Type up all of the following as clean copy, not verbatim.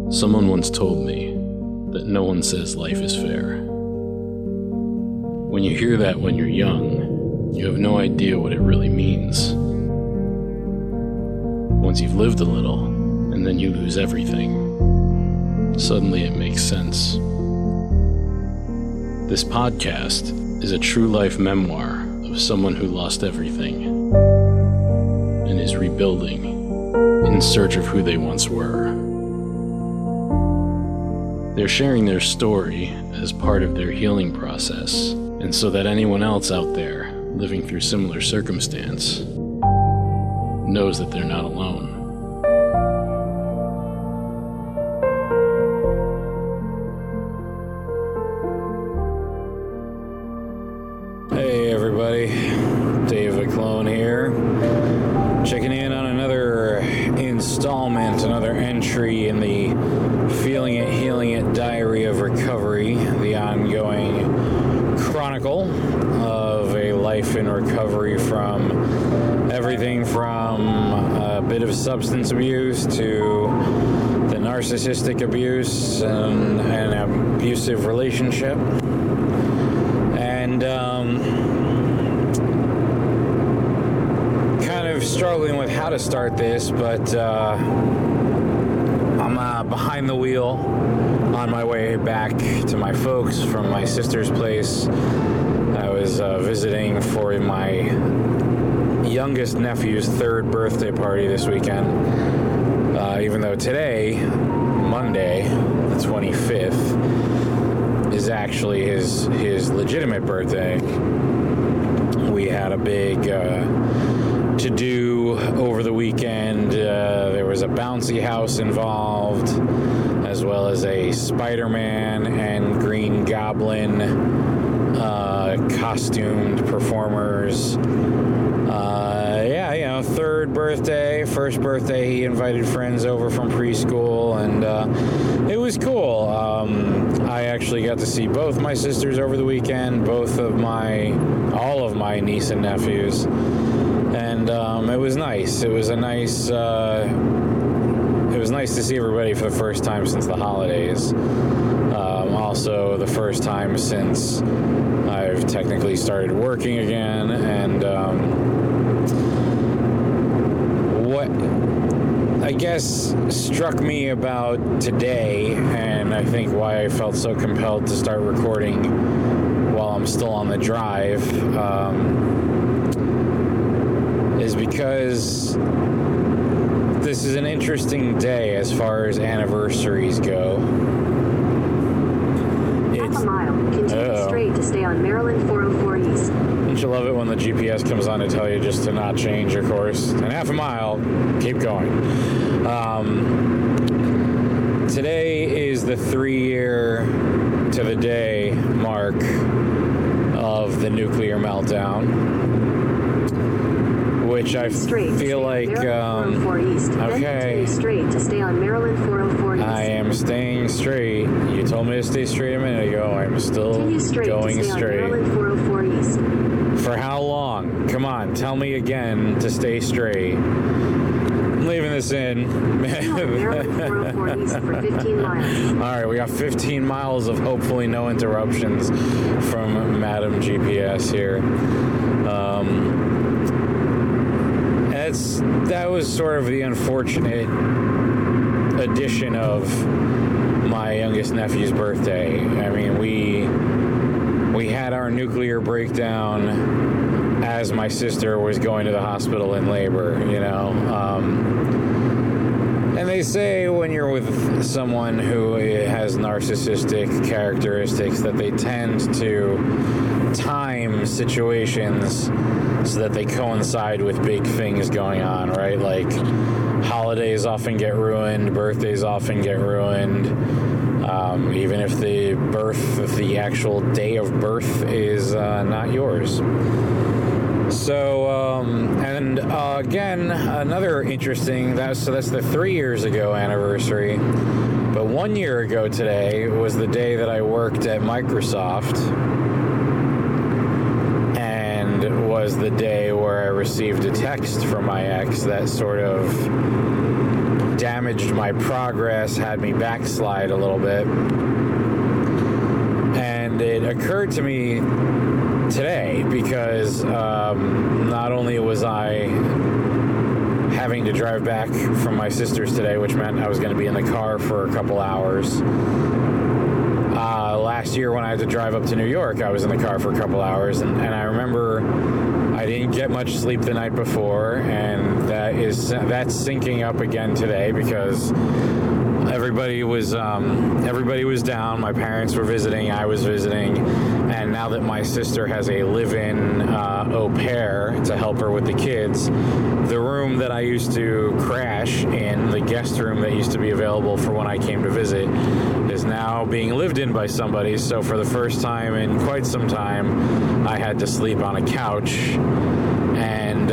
Someone once told me that no one says life is fair. When you hear that when you're young, you have no idea what it really means. Once you've lived a little, and then you lose everything, suddenly it makes sense. This podcast is a true life memoir of someone who lost everything and is rebuilding in search of who they once were. They're sharing their story as part of their healing process, and so that anyone else out there living through similar circumstance knows that they're not alone. Hey everybody, Dave the Clone here, checking in on another installment, another entry in the Feeling It, Healing It Diary of Recovery, the ongoing chronicle of a life in recovery from everything from a bit of substance abuse to the narcissistic abuse and an abusive relationship. And kind of struggling with how to start this, but I'm behind the wheel on my way back to my folks from my sister's place. I was visiting for my youngest nephew's third birthday party this weekend, even though today, Monday, the 25th, is actually his legitimate birthday. We had a big to-do over the weekend. There was a bouncy house involved, as well as a Spider-Man and Green Goblin costumed performers. Third birthday, first birthday, he invited friends over from preschool, and it was cool. I actually got to see both my sisters over the weekend, all of my niece and nephews, and it was nice. It was nice to see everybody for the first time since the holidays. Also, the first time since I've technically started working again, and what I guess struck me about today, and I think why I felt so compelled to start recording while I'm still on the drive, is because this is an interesting day as far as anniversaries go. Half a mile. Continue straight to stay on Maryland 404 East. Don't you love it when the GPS comes on to tell you just to not change your course? And half a mile, keep going. Today is the 3-year to the day mark of the nuclear meltdown, which I feel like, okay, straight to stay on Maryland 404 East. I am staying straight. You told me to stay straight a minute ago. I'm still going straight. On Maryland 404 East. For how long? Come on, tell me again to stay straight. I'm leaving this in. Maryland 404 East for 15 miles. All right, we got 15 miles of hopefully no interruptions from Madam GPS here. That was sort of the unfortunate addition of my youngest nephew's birthday. I mean, we had our nuclear breakdown as my sister was going to the hospital in labor, you know. And they say when you're with someone who has narcissistic characteristics that they tend to time situations so that they coincide with big things going on, right? Like holidays often get ruined, birthdays often get ruined, even if the actual day of birth is not yours. So, again, another interesting, that's the 3 years ago anniversary, but 1 year ago today was the day that I worked at Microsoft, and was the day where I received a text from my ex that sort of damaged my progress, had me backslide a little bit. And it occurred to me today because not only was I having to drive back from my sister's today, which meant I was going to be in the car for a couple hours. Last year when I had to drive up to New York, I was in the car for a couple hours, and I remember I didn't get much sleep the night before, and that's syncing up again today because everybody was down. My parents were visiting, I was visiting, and now that my sister has a live-in au pair to help her with the kids, the room that I used to crash in, the guest room that used to be available for when I came to visit, is now being lived in by somebody. So for the first time in quite some time, I had to sleep on a couch, and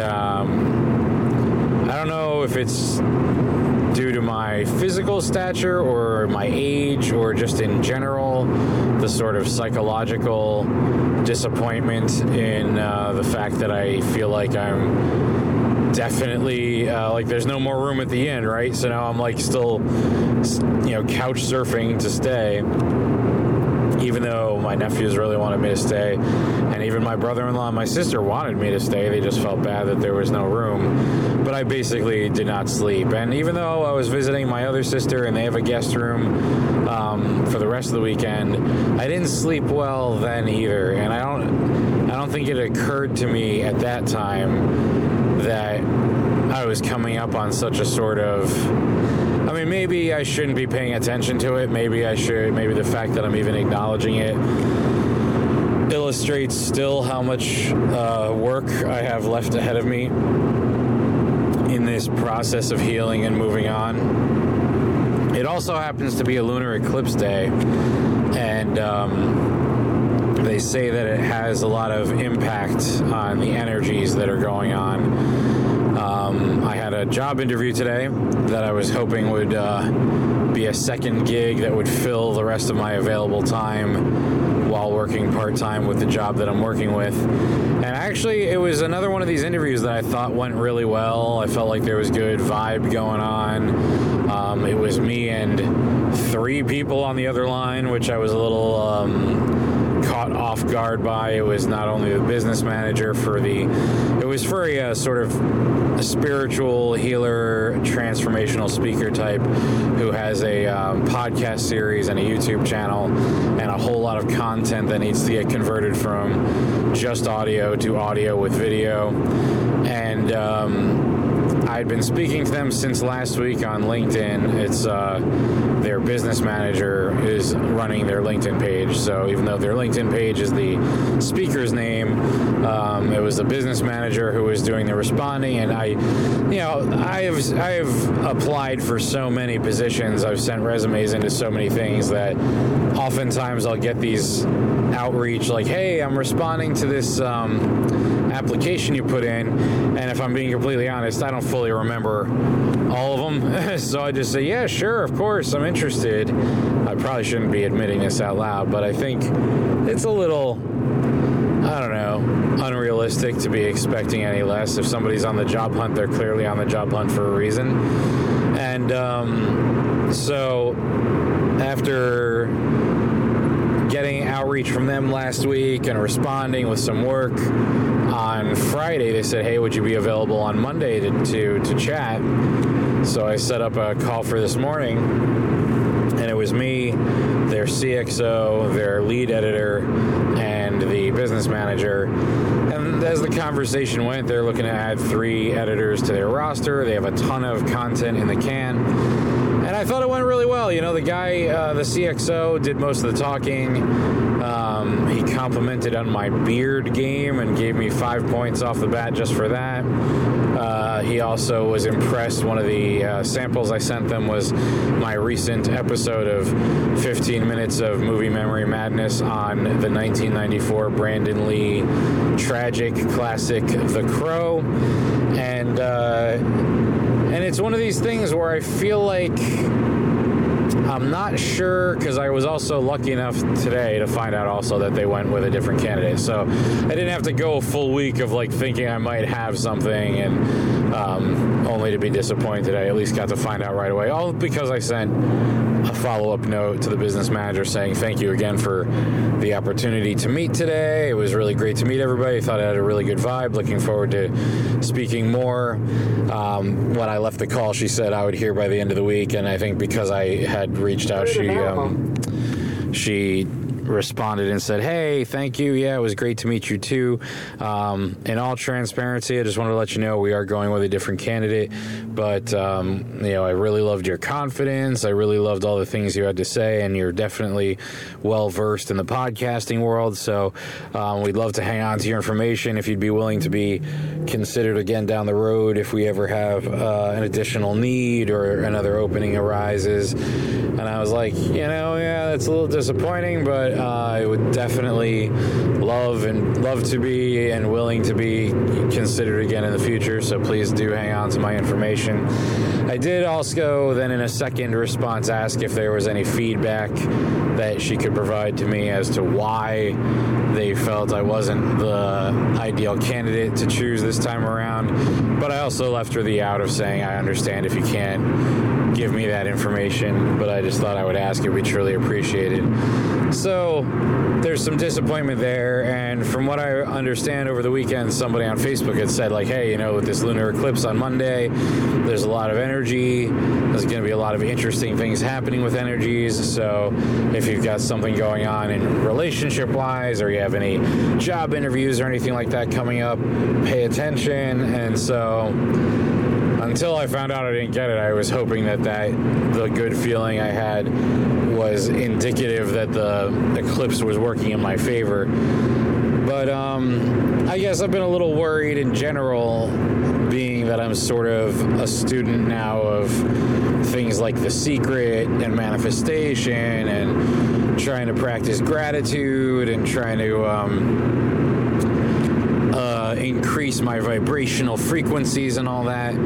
I don't know if it's due to my physical stature or my age or just in general, the sort of psychological disappointment in the fact that I feel like I'm definitely like there's no more room at the inn, right? So now I'm like still, couch surfing to stay, even though my nephews really wanted me to stay, and even my brother-in-law and my sister wanted me to stay. They just felt bad that there was no room. But I basically did not sleep. And even though I was visiting my other sister and they have a guest room for the rest of the weekend, I didn't sleep well then either. And I don't think it occurred to me at that time that I was coming up on such a sort of, I mean, maybe I shouldn't be paying attention to it. Maybe I should. Maybe the fact that I'm even acknowledging it illustrates still how much work I have left ahead of me in this process of healing and moving on. It also happens to be a lunar eclipse day, and they say that it has a lot of impact on the energies that are going on. I had a job interview today that I was hoping would be a second gig that would fill the rest of my available time while working part-time with the job that I'm working with. And actually, it was another one of these interviews that I thought went really well. I felt like there was good vibe going on. It was me and 3 people on the other line, which I was a little caught off guard by. It was not only the business manager it was for a sort of a spiritual healer, transformational speaker type who has a podcast series and a YouTube channel and a whole lot of content that needs to get converted from just audio to audio with video. And I'd been speaking to them since last week on LinkedIn. It's their business manager is running their LinkedIn page. So even though their LinkedIn page is the speaker's name, it was the business manager who was doing the responding. And I have applied for so many positions. I've sent resumes into so many things that oftentimes I'll get these outreach like, hey, I'm responding to this application you put in, and if I'm being completely honest, I don't fully remember all of them. So I just say, yeah, sure, of course, I'm interested. I probably shouldn't be admitting this out loud, but I think it's a little, I don't know, unrealistic to be expecting any less. If somebody's on the job hunt, they're clearly on the job hunt for a reason. And so after getting outreach from them last week and responding with some work, on Friday they said, hey, would you be available on Monday to chat? So I set up a call for this morning, and it was me, their CXO, their lead editor, and the business manager. And as the conversation went, they're looking to add 3 editors to their roster. They have a ton of content in the can. And I thought it went really well. The guy, the CXO, did most of the talking. He complimented on my beard game and gave me 5 points off the bat just for that. He also was impressed. One of the samples I sent them was my recent episode of 15 minutes of movie memory madness on the 1994 Brandon Lee tragic classic The Crow. And it's one of these things where I feel like I'm not sure, because I was also lucky enough today to find out also that they went with a different candidate. So I didn't have to go a full week of like thinking I might have something and only to be disappointed. I at least got to find out right away. All because I sent a follow-up note to the business manager saying thank you again for the opportunity to meet today. It was really great to meet everybody. I thought I had a really good vibe. Looking forward to speaking more. When I left the call, she said I would hear by the end of the week, and I think because I had reached out, she responded and said, hey, thank you. Yeah, it was great to meet you too. In all transparency, I just wanted to let you know we are going with a different candidate, but I really loved your confidence. I really loved all the things you had to say, and you're definitely well versed in the podcasting world. So we'd love to hang on to your information if you'd be willing to be considered again down the road if we ever have an additional need or another opening arises. And I was like, yeah, that's a little disappointing, but I would definitely love to be and willing to be considered again in the future. So please do hang on to my information. I did also then in a second response ask if there was any feedback that she could provide to me as to why they felt I wasn't the ideal candidate to choose this time around. But I also left her the out of saying I understand if you can't give me that information, but I just thought I would ask. It would be truly appreciated. So there's some disappointment there, and from what I understand over the weekend, somebody on Facebook had said like, hey, with this lunar eclipse on Monday, there's a lot of energy. There's going to be a lot of interesting things happening with energies. So if you've got something going on in relationship wise, or you have any job interviews or anything like that coming up, pay attention. And so until I found out I didn't get it, I was hoping that the good feeling I had was indicative that the eclipse was working in my favor. But I guess I've been a little worried in general, being that I'm sort of a student now of things like The Secret and manifestation and trying to practice gratitude and trying to increase my vibrational frequencies and all that.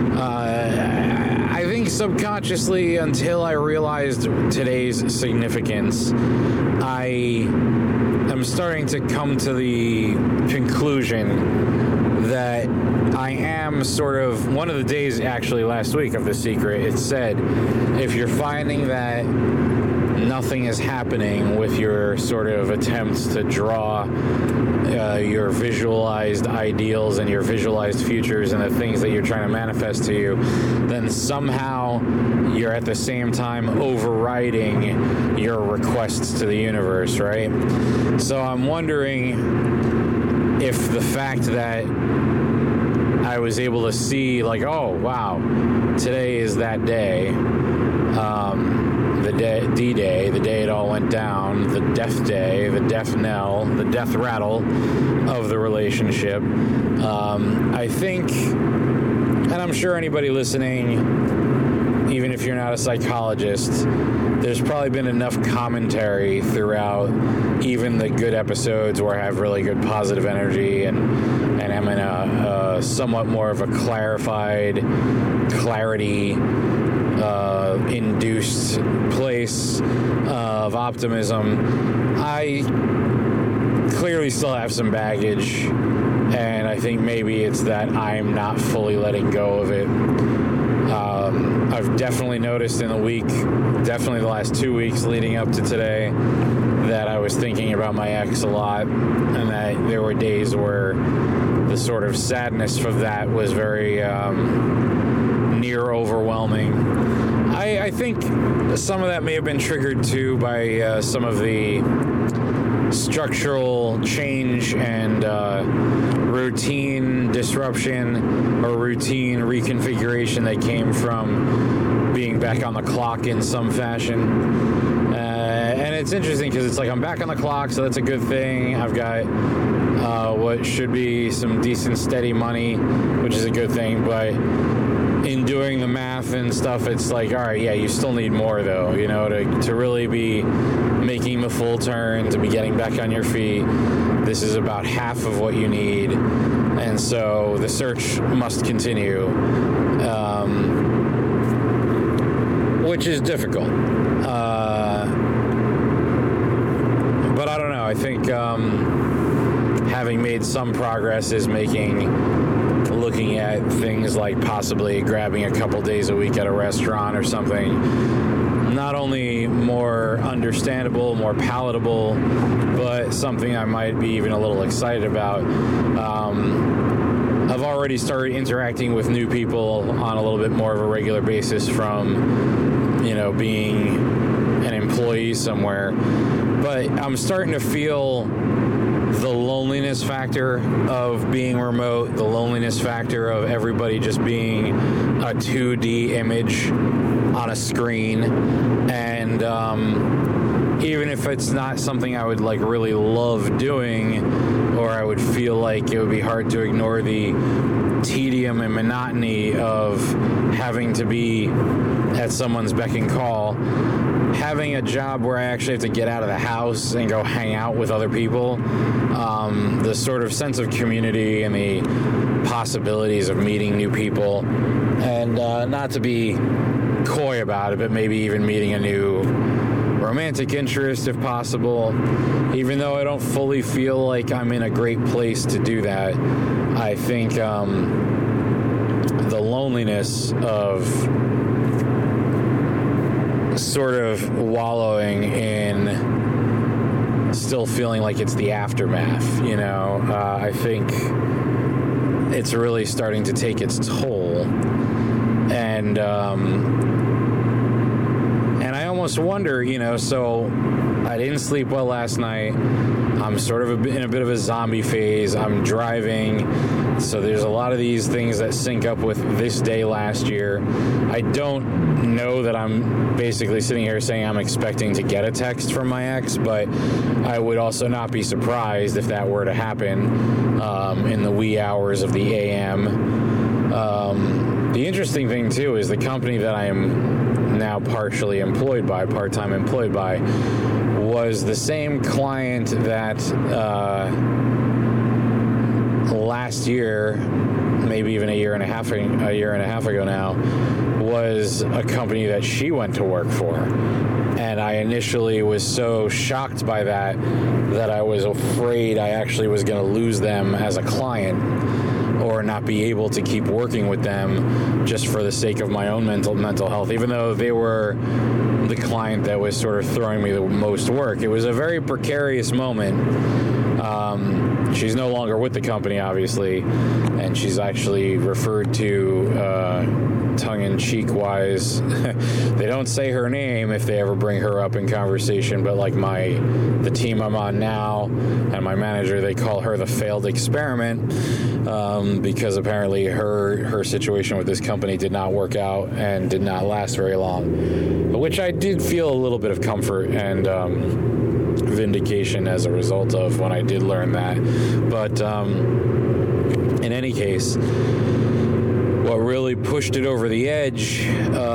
I think subconsciously, until I realized today's significance, I am starting to come to the conclusion that I am sort of, one of the days actually last week of The Secret, it said, if you're finding that nothing is happening with your sort of attempts to draw your visualized ideals and your visualized futures and the things that you're trying to manifest to you, then somehow you're at the same time overriding your requests to the universe, right? So I'm wondering if the fact that I was able to see like, oh, wow, today is that day, the day, D-Day, the day it all went down, the death day, the death knell, the death rattle of the relationship. I think, and I'm sure anybody listening, even if you're not a psychologist, there's probably been enough commentary throughout even the good episodes where I have really good positive energy and I'm in a somewhat more of a clarity induced place of optimism. I clearly still have some baggage, and I think maybe it's that I'm not fully letting go of it. I've definitely noticed in the week, definitely the last 2 weeks leading up to today, that I was thinking about my ex a lot, and that there were days where the sort of sadness of that was very near overwhelming. I think some of that may have been triggered too by some of the structural change and routine disruption or routine reconfiguration that came from being back on the clock in some fashion. And it's interesting because it's like I'm back on the clock, so that's a good thing. I've got what should be some decent steady money, which is a good thing, but in doing the math and stuff, it's like, all right, yeah, you still need more though, to really be making the full turn, to be getting back on your feet. This is about half of what you need, and so the search must continue. which is difficult. But I don't know. I think having made some progress is looking at things like possibly grabbing a couple days a week at a restaurant or something, not only more understandable, more palatable, but something I might be even a little excited about. I've already started interacting with new people on a little bit more of a regular basis from, being an employee somewhere. But I'm starting to feel the loneliness factor of being remote, the loneliness factor of everybody just being a 2D image on a screen. And even if it's not something I would really love doing, or I would feel like it would be hard to ignore the tedium and monotony of having to be at someone's beck and call, having a job where I actually have to get out of the house and go hang out with other people, the sort of sense of community and the possibilities of meeting new people, and not to be coy about it, but maybe even meeting a new romantic interest if possible. Even though I don't fully feel like I'm in a great place to do that, I think the loneliness of sort of wallowing in still feeling like it's the aftermath, I think it's really starting to take its toll. And I almost wonder, so I didn't sleep well last night. I'm sort of in a bit of a zombie phase. I'm driving. So there's a lot of these things that sync up with this day last year. I don't know that I'm basically sitting here saying I'm expecting to get a text from my ex, but I would also not be surprised if that were to happen in the wee hours of the AM. The interesting thing, too, is the company that I am now part-time employed by, was the same client that last year, maybe even a year and a half ago now, was a company that she went to work for. And I initially was so shocked by that I was afraid I actually was going to lose them as a client, or not be able to keep working with them just for the sake of my own mental health, even though they were the client that was sort of throwing me the most work. It was a very precarious moment. She's no longer with the company, obviously, and she's actually referred to tongue-in-cheek wise. They don't say her name if they ever bring her up in conversation, but the team I'm on now and my manager, they call her the failed experiment, because apparently her situation with this company did not work out and did not last very long, which I did feel a little bit of comfort and vindication as a result of when I did learn that. But in any case, what really pushed it over the edge,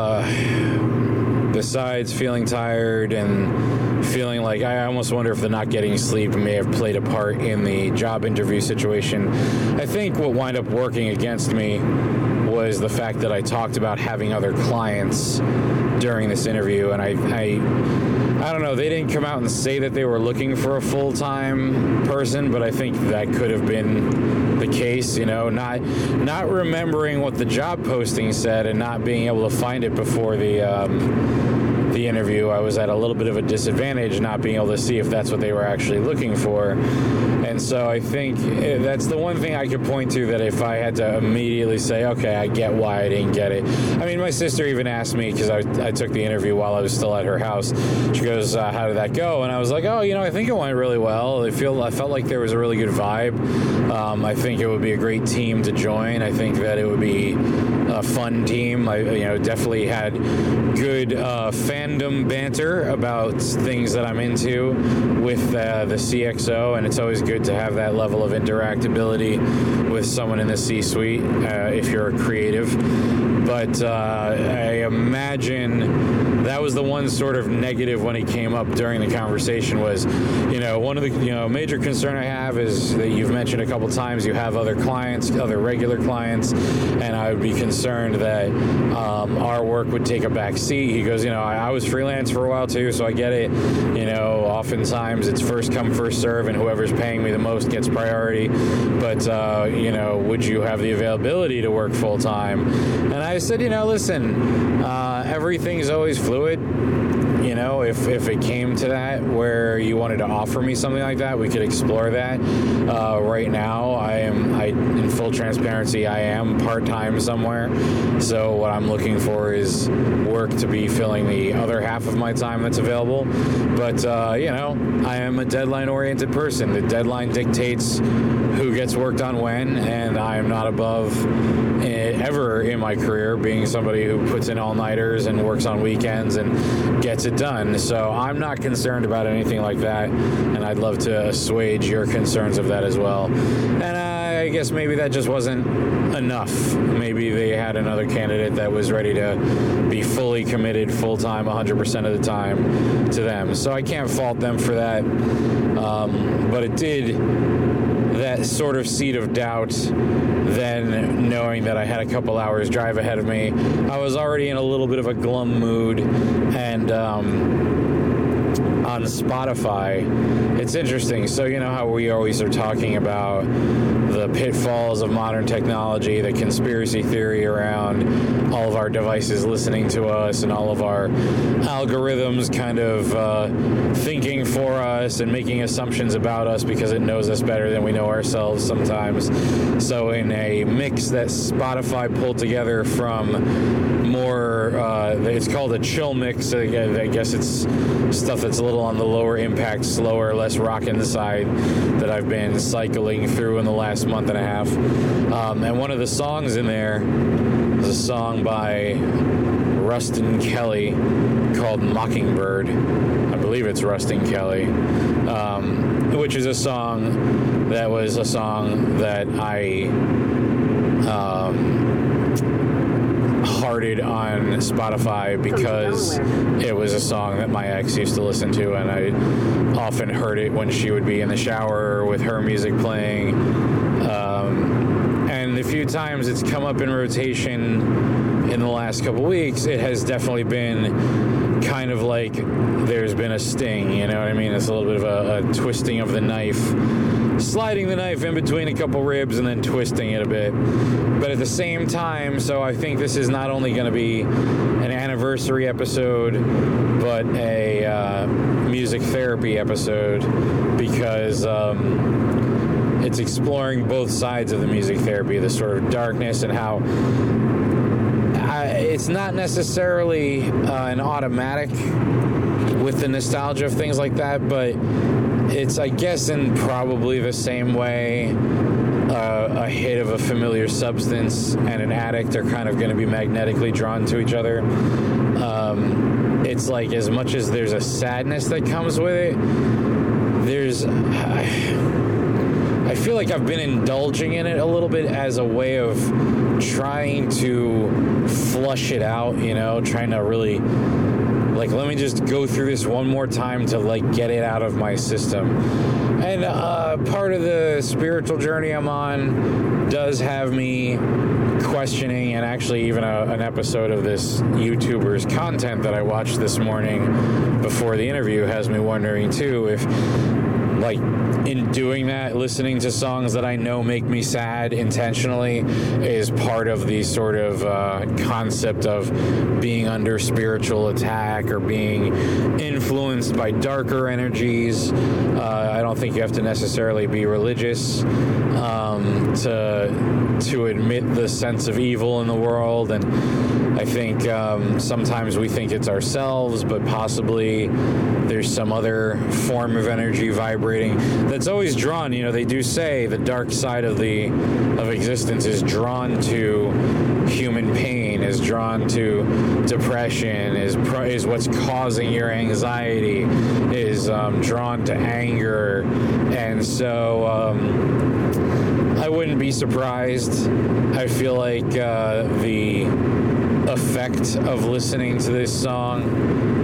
besides feeling tired and feeling like I almost wonder if the not getting sleep may have played a part in the job interview situation, I think what wound up working against me was the fact that I talked about having other clients during this interview, and I don't know, they didn't come out and say that they were looking for a full-time person, but I think that could have been the case, not remembering what the job posting said and not being able to find it before the interview. I was at a little bit of a disadvantage not being able to see if that's what they were actually looking for. And so I think that's the one thing I could point to, that if I had to immediately say, okay, I get why I didn't get it. I mean, my sister even asked me, because I took the interview while I was still at her house. She goes, how did that go? And I was like, I think it went really well. I felt like there was a really good vibe. I think it would be a great team to join. I think that it would be a fun team. I definitely had good fandom banter about things that I'm into with the CXO, and it's always good to have that level of interactability with someone in the C-suite if you're a creative. But I imagine that was the one sort of negative when he came up during the conversation was, one of the, major concern I have is that you've mentioned a couple times you have other clients, other regular clients, and I would be concerned that our work would take a back seat. He goes, I was freelance for a while too, so I get it. Oftentimes it's first come, first serve, and whoever's paying me the most gets priority. But, would you have the availability to work full time? And I said, listen, everything's always fluid. If it came to that where you wanted to offer me something like that, we could explore that. Right now, in full transparency, I am part-time somewhere. So what I'm looking for is work to be filling the other half of my time that's available. But, I am a deadline-oriented person. The deadline dictates who gets worked on when, and I am not above ever in my career being somebody who puts in all-nighters and works on weekends and gets it done. So I'm not concerned about anything like that, and I'd love to assuage your concerns of that as well. And I guess maybe that just wasn't enough. Maybe they had another candidate that was ready to be fully committed full-time 100% of the time to them. So I can't fault them for that. But it did that sort of seed of doubt. Then knowing that I had a couple hours drive ahead of me, I was already in a little bit of a glum mood. And on Spotify, it's interesting. So how we always are talking about the pitfalls of modern technology, the conspiracy theory around all of our devices listening to us and all of our algorithms kind of thinking for us and making assumptions about us because it knows us better than we know ourselves sometimes. So in a mix that Spotify pulled together from more, it's called a chill mix. I guess it's stuff that's a little on the lower impact, slower, less rockin' side that I've been cycling through in the last month and a half. And one of the songs in there is a song by Rustin Kelly called Mockingbird. I believe it's Rustin Kelly, which is a song that I hearted on Spotify because it was a song that my ex used to listen to, and I often heard it when she would be in the shower with her music playing. And the few times it's come up in rotation in the last couple weeks, it has definitely been kind of like there's been a sting, you know what I mean? It's a little bit of a twisting of the knife, sliding the knife in between a couple ribs and then twisting it a bit. But at the same time, so I think this is not only going to be an anniversary episode, but a music therapy episode, because it's exploring both sides of the music therapy, the sort of darkness and how it's not necessarily an automatic with the nostalgia of things like that, but it's, I guess, in probably the same way a hit of a familiar substance and an addict are kind of going to be magnetically drawn to each other. It's like, as much as there's a sadness that comes with it, I feel like I've been indulging in it a little bit as a way of trying to flush it out, trying to really, like, let me just go through this one more time to, like, get it out of my system. And part of the spiritual journey I'm on does have me questioning, and actually even an episode of this YouTuber's content that I watched this morning before the interview has me wondering, too, if, like, in doing that, listening to songs that I know make me sad intentionally is part of the sort of concept of being under spiritual attack or being influenced by darker energies. I don't think you have to necessarily be religious to admit the sense of evil in the world, and I think sometimes we think it's ourselves, but possibly there's some other form of energy vibrating that's always drawn. They do say the dark side of existence is drawn to human pain, is drawn to depression, is what's causing your anxiety, is drawn to anger, and so I wouldn't be surprised. I feel like the effect of listening to this song.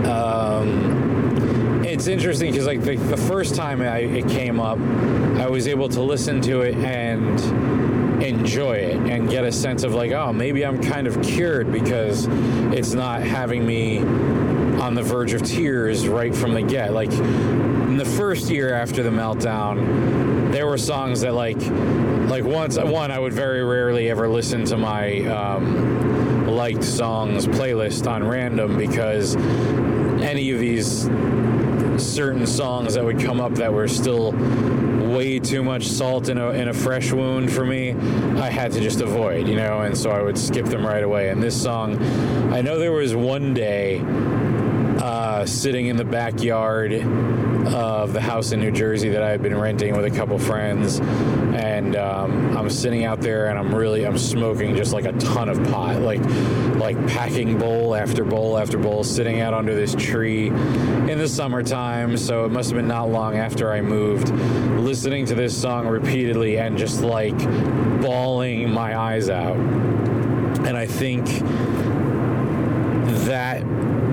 It's interesting because like the first time it came up, I was able to listen to it and enjoy it and get a sense of like, oh, maybe I'm kind of cured because it's not having me on the verge of tears right from the get. Like in the first year after the meltdown, there were songs that like one I would very rarely ever listen to my liked songs playlist on random, because any of these certain songs that would come up that were still way too much salt in a fresh wound for me, I had to just avoid, and so I would skip them right away. And this song, I know there was one day sitting in the backyard of the house in New Jersey that I had been renting with a couple friends, and I'm sitting out there and I'm smoking just like a ton of pot, like packing bowl after bowl after bowl, sitting out under this tree in the summertime. So it must have been not long after I moved, listening to this song repeatedly and just like bawling my eyes out. And I think that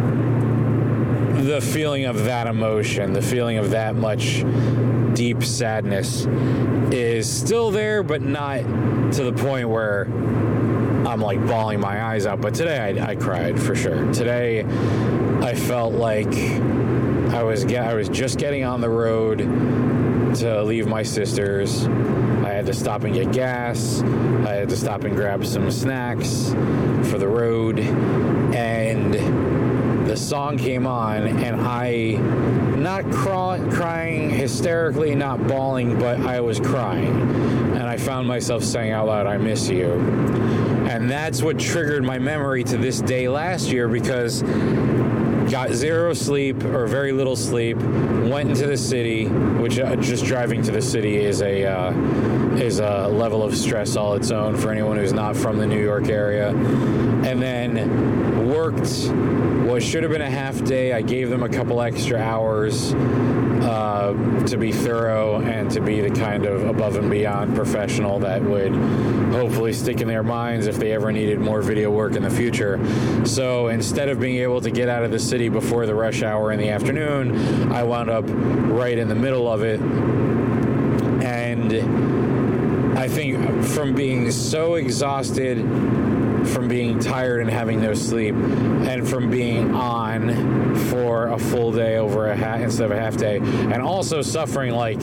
the feeling of that emotion, the feeling of that much deep sadness is still there, but not to the point where I'm like bawling my eyes out. But today I cried for sure. Today I felt like I was just getting on the road to leave my sister's. I had to stop and get gas. I had to stop and grab some snacks for the road, and the song came on, and I, not crying hysterically, not bawling, but I was crying. And I found myself saying out loud, "I miss you." And that's what triggered my memory to this day last year, because got zero sleep or very little sleep, went into the city, which just driving to the city is a level of stress all its own for anyone who's not from the New York area. And then worked what should have been a half day. I gave them a couple extra hours to be thorough and to be the kind of above and beyond professional that would hopefully stick in their minds if they ever needed more video work in the future. So instead of being able to get out of the city before the rush hour in the afternoon, I wound up right in the middle of it. And I think from being so exhausted, from being tired and having no sleep, and from being on for a full day over instead of a half day, and also suffering like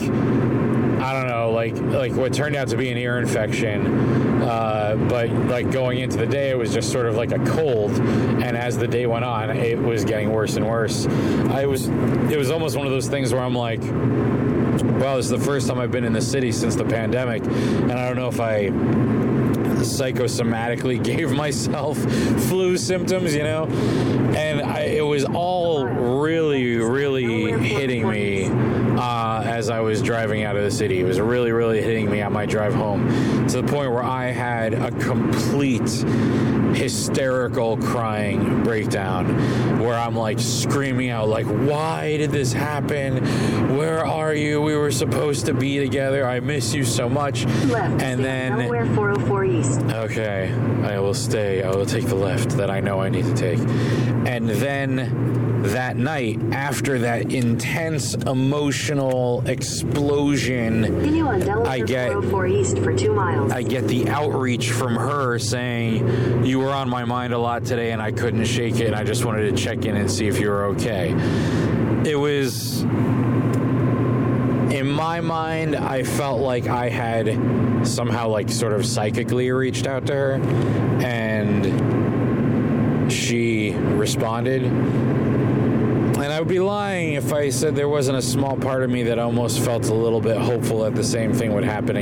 what turned out to be an ear infection, but like going into the day it was just sort of like a cold, and as the day went on it was getting worse and worse. It was almost one of those things where I'm like, well, this is the first time I've been in the city since the pandemic, and I don't know if I psychosomatically gave myself flu symptoms, and it was all really, really hitting me as I was driving out of the city. It was really, really hitting me on my drive home, to the point where I had a complete hysterical crying breakdown where I'm like screaming out like, why did this happen? Where are you? We were supposed to be together. I miss you so much. Left, and then Delaware 404 East. Okay, I will stay. I will take the left that I know I need to take. And then that night, after that intense emotional explosion, Continue on Delaware 404 East for 2 miles. I get the outreach from her saying, you were on my mind a lot today and I couldn't shake it, and I just wanted to check in and see if you were okay. It was, in my mind, I felt like I had somehow like sort of psychically reached out to her, and she responded. And I would be lying if I said there wasn't a small part of me that almost felt a little bit hopeful that the same thing would happen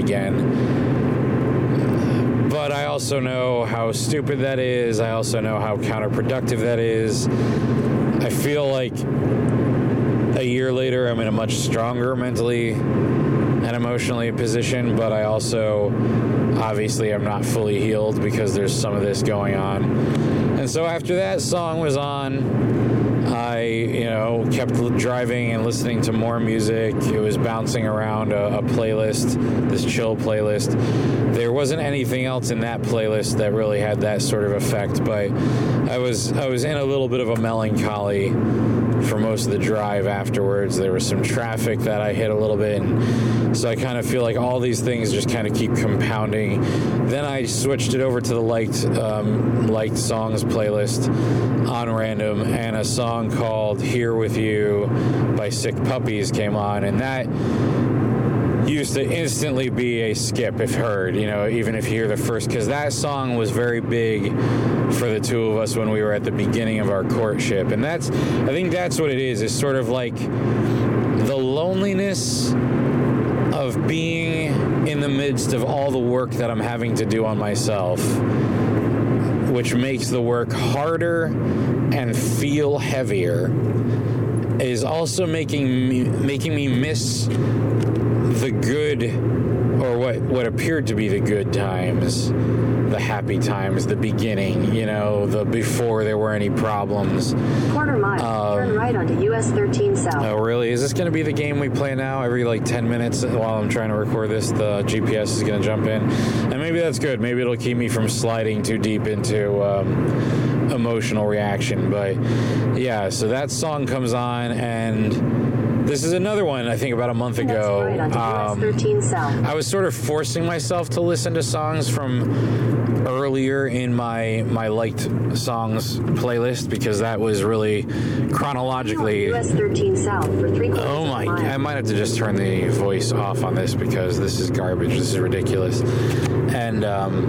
again. But I also know how stupid that is. I also know how counterproductive that is. I feel like a year later, I'm in a much stronger mentally and emotionally position, but I also, obviously, I'm not fully healed because there's some of this going on. And so after that song was on, I, kept driving and listening to more music. It was bouncing around a playlist, this chill playlist. There wasn't anything else in that playlist that really had that sort of effect, but I was in a little bit of a melancholy for most of the drive afterwards. There was some traffic that I hit a little bit, and so I kind of feel like all these things just kind of keep compounding. Then I switched it over to the liked songs playlist on random, and a song called Here With You by Sick Puppies came on, and that used to instantly be a skip if heard, even if you hear the first, because that song was very big for the two of us when we were at the beginning of our courtship. And I think that's what it is sort of like the loneliness of being in the midst of all the work that I'm having to do on myself, which makes the work harder and feel heavier, is also making me miss the good, or what appeared to be the good times, the happy times, the beginning, the before there were any problems. Quarter mile, turn right onto US 13 South. Oh, really? Is this going to be the game we play now? Every 10 minutes while I'm trying to record this, the GPS is going to jump in. And maybe that's good. Maybe it'll keep me from sliding too deep into emotional reaction. But yeah, so that song comes on, and this is another one, I think, about a month ago. Right onto US 13 South. I was sort of forcing myself to listen to songs from earlier in my liked songs playlist, because that was really chronologically. US 13 South for 3/4 Oh my! I might have to just turn the voice off on this because this is garbage. This is ridiculous. And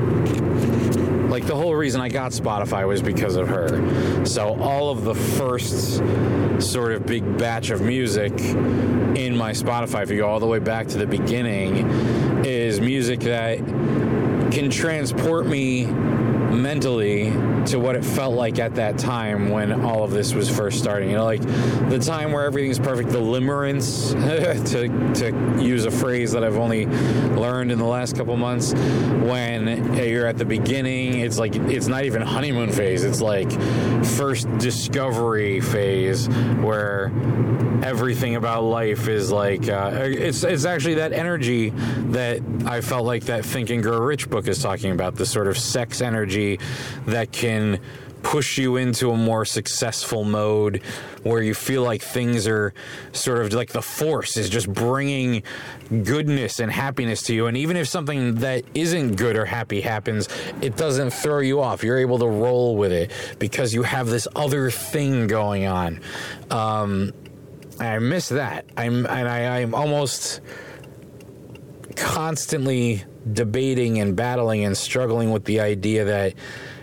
the whole reason I got Spotify was because of her. So all of the first sort of big batch of music in my Spotify, if you go all the way back to the beginning, is music that can transport me mentally to what it felt like at that time when all of this was first starting. The time where everything's perfect, the limerence, to use a phrase that I've only learned in the last couple months, when you're at the beginning, it's not even honeymoon phase, it's first discovery phase, where everything about life is it's actually that energy that I felt like that Think and Grow Rich book is talking about, the sort of sex energy that can push you into a more successful mode, where you feel like things are sort of like the force is just bringing goodness and happiness to you. And even if something that isn't good or happy happens, it doesn't throw you off. You're able to roll with it because you have this other thing going on. I miss that. I'm almost constantly debating and battling and struggling with the idea that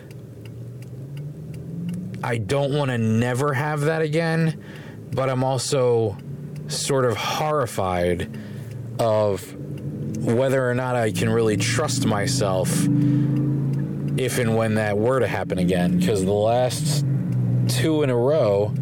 I don't want to never have that again, but I'm also sort of horrified of whether or not I can really trust myself if and when that were to happen again. Because the last two in a row,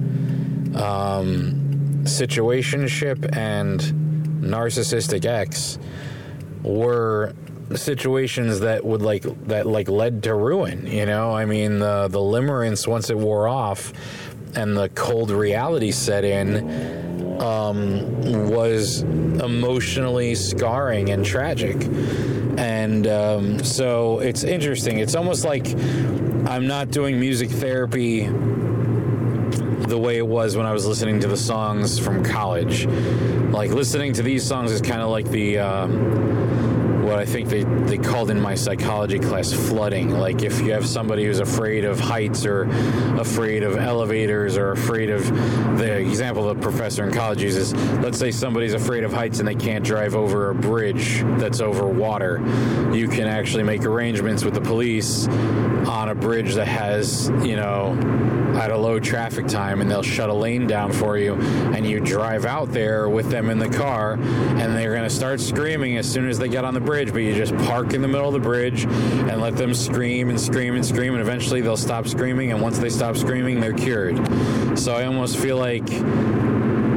situationship and narcissistic ex, were situations that would led to ruin. I mean, the limerence, once it wore off and the cold reality set in, was emotionally scarring and tragic. And so it's interesting. It's almost like I'm not doing music therapy the way it was when I was listening to the songs from college. Listening to these songs is kind of like what I think they called in my psychology class flooding. If you have somebody who's afraid of heights or afraid of elevators or afraid of, the example the professor in college uses, let's say somebody's afraid of heights and they can't drive over a bridge that's over water. You can actually make arrangements with the police on a bridge that has, at a low traffic time, and they'll shut a lane down for you, and you drive out there with them in the car, and they're going to start screaming as soon as they get on the bridge, but you just park in the middle of the bridge and let them scream and scream and scream, and eventually they'll stop screaming, and once they stop screaming, they're cured. So I almost feel like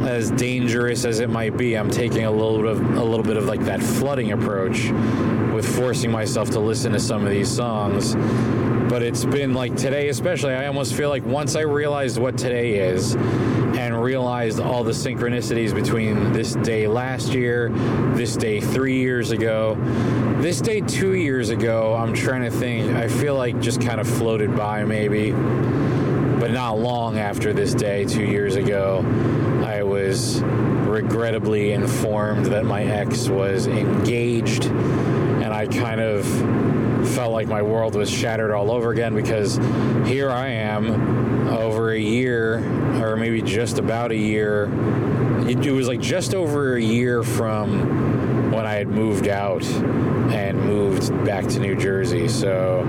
as dangerous as it might be, I'm taking a little bit of like that flooding approach with forcing myself to listen to some of these songs. But it's been like today especially, I almost feel like once I realized what today is and realized all the synchronicities between this day last year, this day 3 years ago, this day 2 years ago, I'm trying to think, I feel like just kind of floated by maybe. But not long after this day 2 years ago, I was regrettably informed that my ex was engaged, and I kind of felt like my world was shattered all over again, because here I am over a year, or maybe just about a year. It was like just over a year from when I had moved out and moved back to New Jersey. So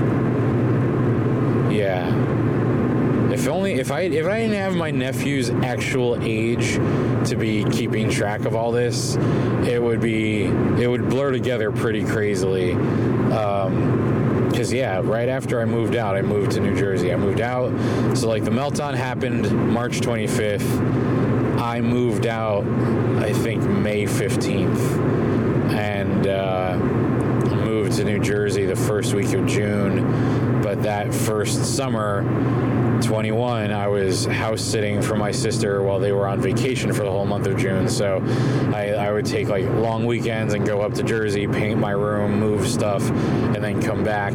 yeah, if I didn't have my nephew's actual age to be keeping track of all this, it would blur together pretty crazily. Because yeah, right after I moved out, I moved to New Jersey. I moved out, so like the meltdown happened March 25th. I moved out, I think, May 15th, and moved to New Jersey the first week of June. But that first summer, 21, I was house sitting for my sister while they were on vacation for the whole month of June. So I would take like long weekends and go up to Jersey, paint my room, move stuff, and then come back.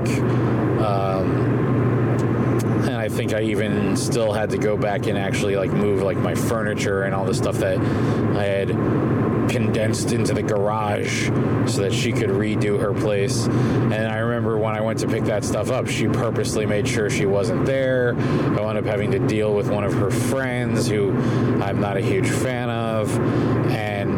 And I think I even still had to go back and actually like move like my furniture and all the stuff that I had condensed into the garage so that she could redo her place. And I remember when I went to pick that stuff up, she purposely made sure she wasn't there. I wound up having to deal with one of her friends who I'm not a huge fan of, and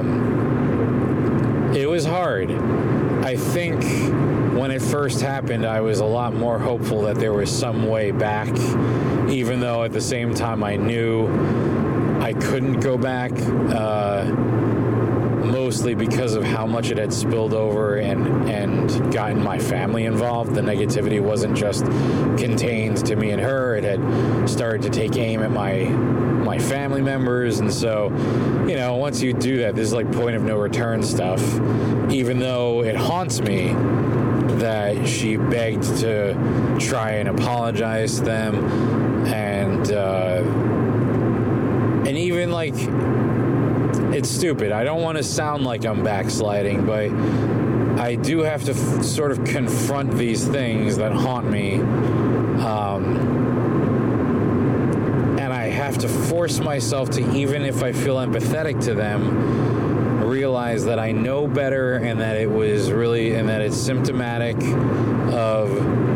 it was hard. I think when it first happened, I was a lot more hopeful that there was some way back, even though at the same time I knew I couldn't go back, mostly because of how much it had spilled over and gotten my family involved. The negativity wasn't just contained to me and her. It had started to take aim at my family members. And so, you know, once you do that, this is like point of no return stuff. Even though it haunts me that she begged to try and apologize to them, and even like, it's stupid. I don't want to sound like I'm backsliding, but I do have to sort of confront these things that haunt me. And I have to force myself to, even if I feel empathetic to them, realize that I know better, and that it was really, and that it's symptomatic of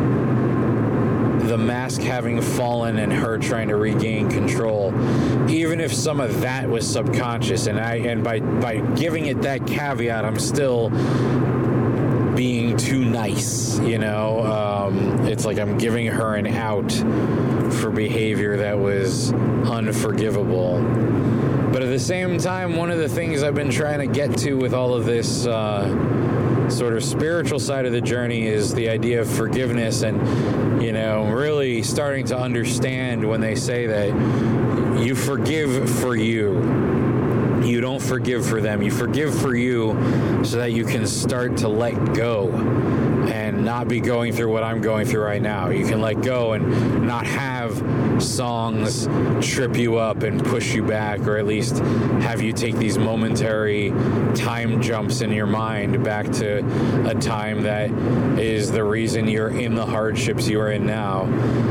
the mask having fallen and her trying to regain control, even if some of that was subconscious. And by giving it that caveat, I'm still being too nice, you know. It's like I'm giving her an out for behavior that was unforgivable. But at the same time, one of the things I've been trying to get to with all of this sort of spiritual side of the journey is the idea of forgiveness, and, you know, really starting to understand when they say that you forgive for you. You don't forgive for them. You forgive for you so that you can start to let go and not be going through what I'm going through right now. You can let go and not have songs trip you up and push you back, or at least have you take these momentary time jumps in your mind back to a time that is the reason you're in the hardships you are in now.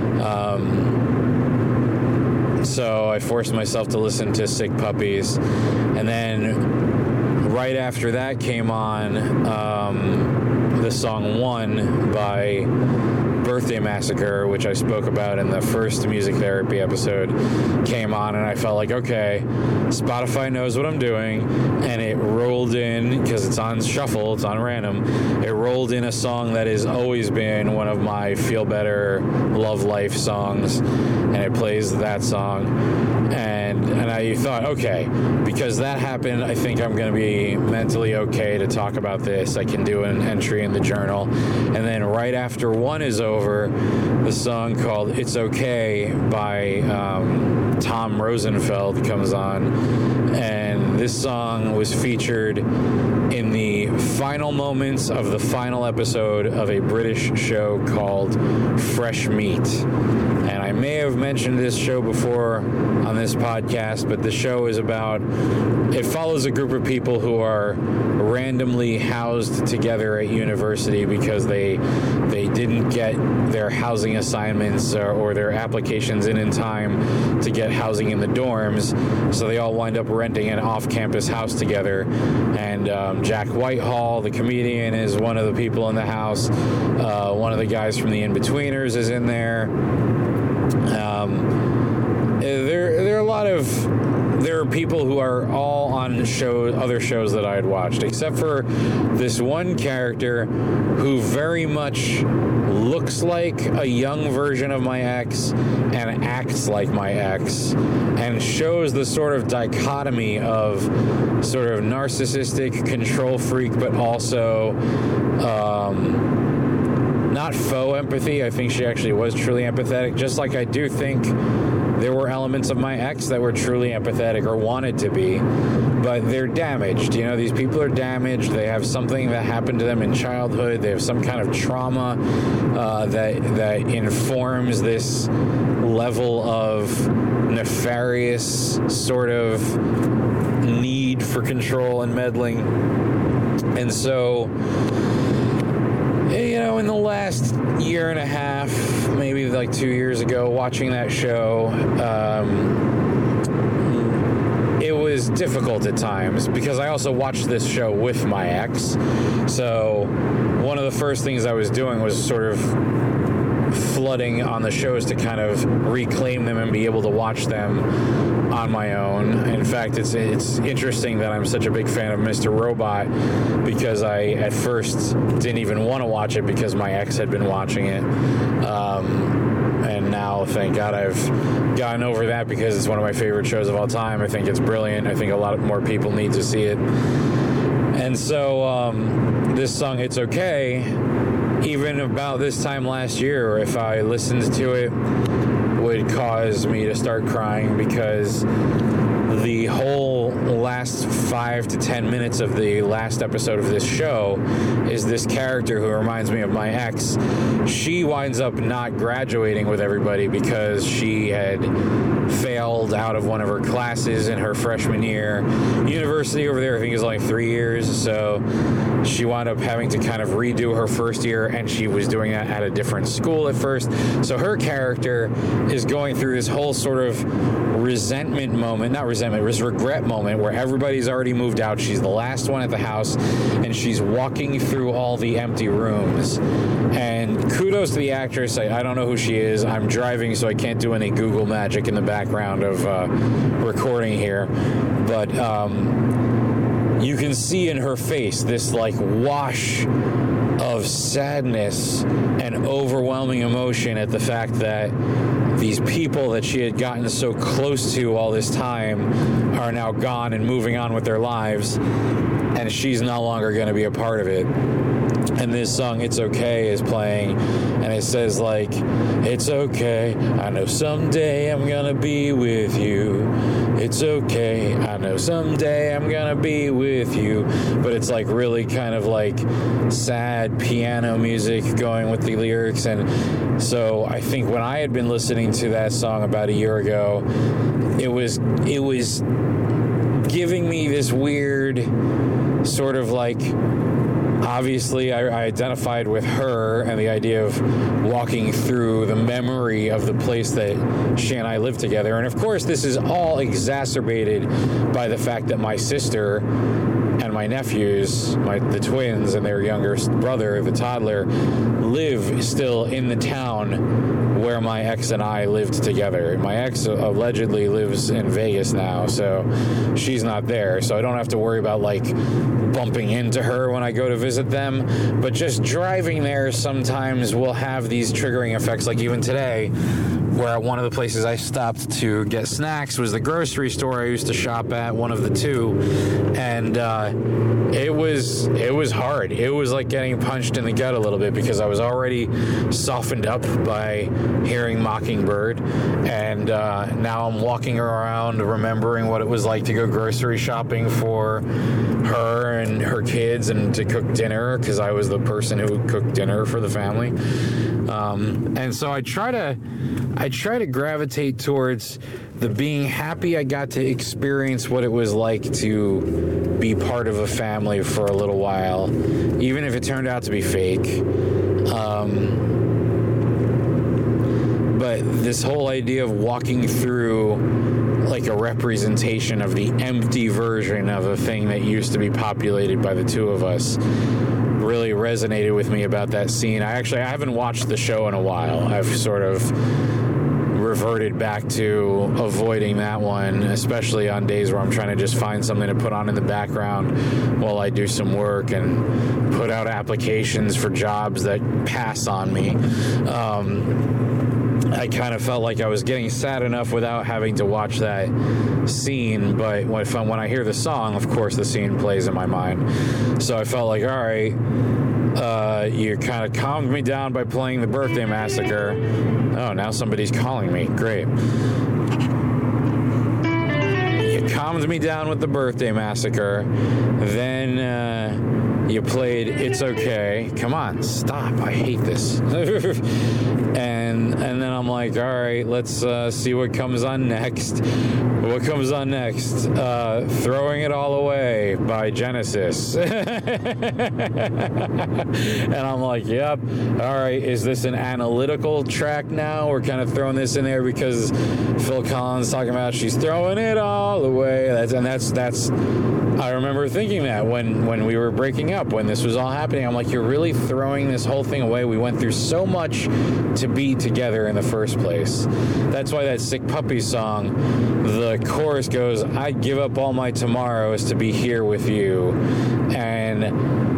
So I forced myself to listen to Sick Puppies, and then right after that came on the song One by Birthday Massacre, which I spoke about in the first music therapy episode, came on, and I felt like, okay, Spotify knows what I'm doing, and it rolled in, because it's on shuffle, it's on random, it rolled in a song that has always been one of my feel better love life songs, and it plays that song, and I thought, okay, because that happened, I think I'm going to be mentally okay to talk about this. I can do an entry in the journal, and then right after One is over, over the song called It's Okay by Tom Rosenfeld comes on. And this song was featured in the final moments of the final episode of a British show called Fresh Meat. And I may have mentioned this show before on this podcast, but the show is about, it follows a group of people who are randomly housed together at university because they didn't get their housing assignments or their applications in time to get housing in the dorms, so they all wind up renting an off-campus house together. And Jack Whitehall, the comedian, is one of the people in the house. One of the guys from the In-Betweeners is in there. There are people who are all on other shows that I had watched, except for this one character who very much looks like a young version of my ex and acts like my ex, and shows the sort of dichotomy of sort of narcissistic control freak, but also not faux empathy. I think she actually was truly empathetic, just like I do think there were elements of my ex that were truly empathetic or wanted to be, but they're damaged. You know, these people are damaged. They have something that happened to them in childhood. They have some kind of trauma that informs this level of nefarious sort of need for control and meddling. And so, you know, in the last year and a half, maybe like 2 years ago, watching that show, it was difficult at times because I also watched this show with my ex. So one of the first things I was doing was sort of flooding on the shows to kind of reclaim them and be able to watch them on my own. In fact, it's interesting that I'm such a big fan of Mr. Robot, because I at first didn't even want to watch it because my ex had been watching it, and now thank God I've gotten over that because it's one of my favorite shows of all time. I think it's brilliant. I think a lot more people need to see it. And so this song, It's Okay, even about this time last year, if I listened to it, would cause me to start crying, because the whole last 5 to 10 minutes of the last episode of this show is this character who reminds me of my ex. She winds up not graduating with everybody because she had failed out of one of her classes in her freshman year. University over there, I think, is like 3 years, so she wound up having to kind of redo her first year, and she was doing that at a different school at first. So her character is going through this whole sort of regret moment where everybody's already moved out. She's the last one at the house, and she's walking through all the empty rooms. And kudos to the actress. I don't know who she is. I'm driving, so I can't do any Google magic in the background of recording here. But you can see in her face this like wash of sadness and overwhelming emotion at the fact that these people that she had gotten so close to all this time are now gone and moving on with their lives, and she's no longer going to be a part of it. And this song, It's Okay, is playing, and it says, like, it's okay, I know someday I'm gonna be with you. It's okay, I know someday I'm gonna be with you. But it's like really kind of like sad piano music going with the lyrics. And so I think when I had been listening to that song about a year ago, it was giving me this weird sort of like, obviously, I identified with her and the idea of walking through the memory of the place that she and I lived together. And of course, this is all exacerbated by the fact that my sister and my nephews, the twins, and their younger brother, the toddler, live still in the town where my ex and I lived together. My ex allegedly lives in Vegas now, so she's not there. So I don't have to worry about like bumping into her when I go to visit them. But just driving there sometimes will have these triggering effects. Like even today, where one of the places I stopped to get snacks was the grocery store I used to shop at, one of the two, and it was hard. It was like getting punched in the gut a little bit because I was already softened up by hearing Mockingbird, and now I'm walking around remembering what it was like to go grocery shopping for her and her kids and to cook dinner, because I was the person who would cook dinner for the family. And so I try to gravitate towards the being happy I got to experience what it was like to be part of a family for a little while, even if it turned out to be fake. But this whole idea of walking through like a representation of the empty version of a thing that used to be populated by the two of us really resonated with me about that scene. I haven't watched the show in a while. I've sort of reverted back to avoiding that one, especially on days where I'm trying to just find something to put on in the background while I do some work and put out applications for jobs that pass on me. I kind of felt like I was getting sad enough without having to watch that scene, but when I hear the song, of course the scene plays in my mind. So I felt like, all right, you kind of calmed me down by playing the Birthday Massacre. Oh, now somebody's calling me. Great. You calmed me down with the Birthday Massacre. Then you played It's Okay. Come on, stop. I hate this. And then I'm like, all right, let's see what comes on next. What comes on next? Throwing It All Away by Genesis. And I'm like, yep. All right, is this an analytical track now? We're kind of throwing this in there because Phil Collins talking about she's throwing it all away. That's I remember thinking that when we were breaking up, when this was all happening, I'm like, you're really throwing this whole thing away. We went through so much to be together in the first place. That's why that Sick Puppy song, the chorus goes, I'd give up all my tomorrows to be here with you. And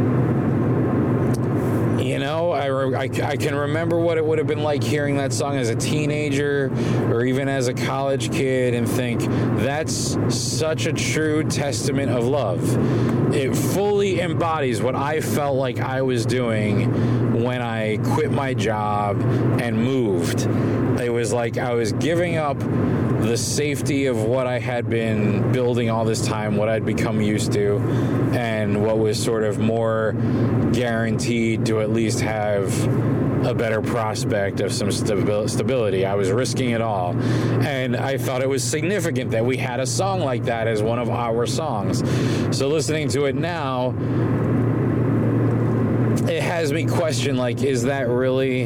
you know, I can remember what it would have been like hearing that song as a teenager or even as a college kid and think, that's such a true testament of love. It fully embodies what I felt like I was doing when I quit my job and moved. It was like I was giving up the safety of what I had been building all this time, what I'd become used to, and what was sort of more guaranteed to at least have a better prospect of some stability. I was risking it all. And I thought it was significant that we had a song like that as one of our songs. So listening to it now, it has me question, like, is that really